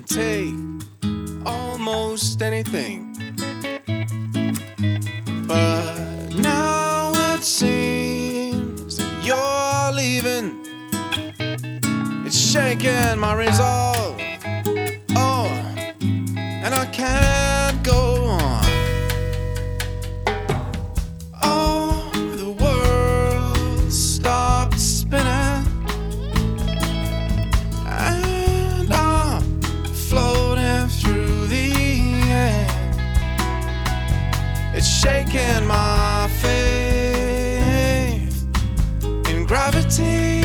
can take almost anything, but now it seems that you're leaving. It's shaking my resolve, oh, and I can't go on. Oh, the world stopped spinning, and I'm floating through the air. It's shaking my faith in gravity.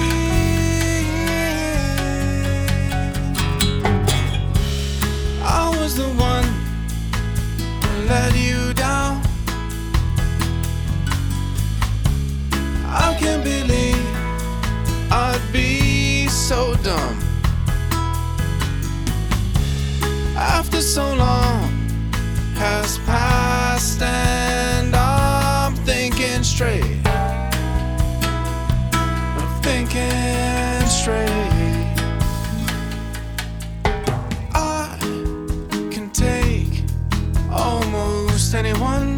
I was the one who let you down. I can't believe I'd be so dumb. After so long has passed and I'm thinking straight. I'm thinking straight. I can take almost anyone,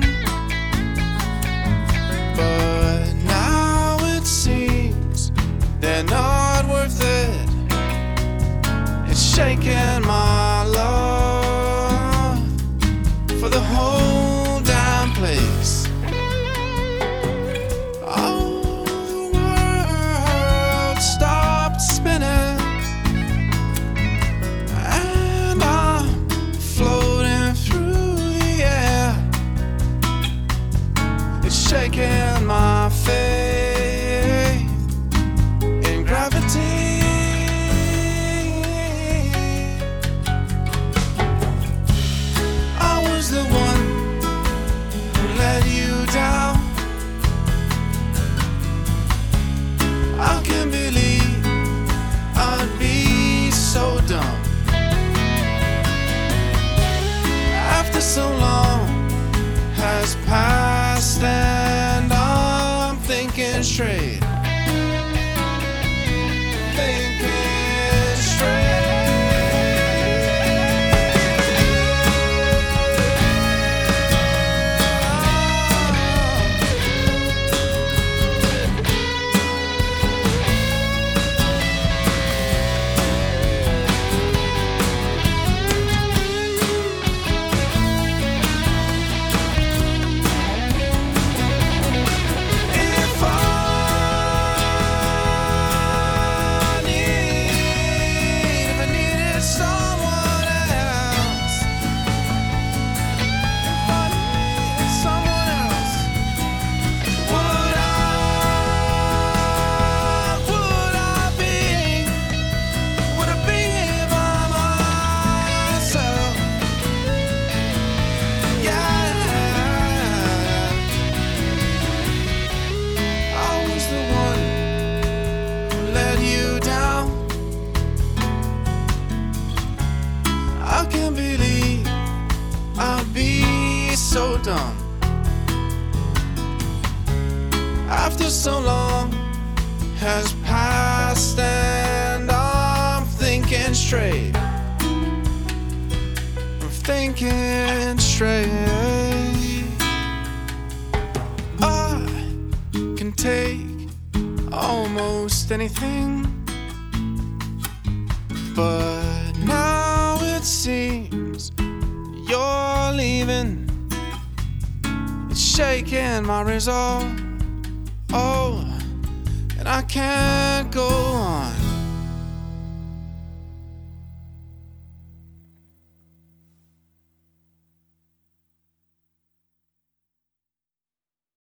but now it seems they're not worth it. It's shaking my love for the whole damn place. Oh, the world stopped spinning, and I'm floating through the air. It's shaking my faith in gravity. I was the one who let you down. I can't believe I'd be so dumb. After so long has passed and I'm thinking straight. Thinking straight. If I needed someone else, if I needed someone else, would I be by myself? Yeah, I was the one who let you down. I can't believe I'd be so dumb. After so long has passed and I'm thinking straight. I'm thinking straight. I can take almost anything, but now it seems you're leaving. It's shaking my resolve, oh, and I can't go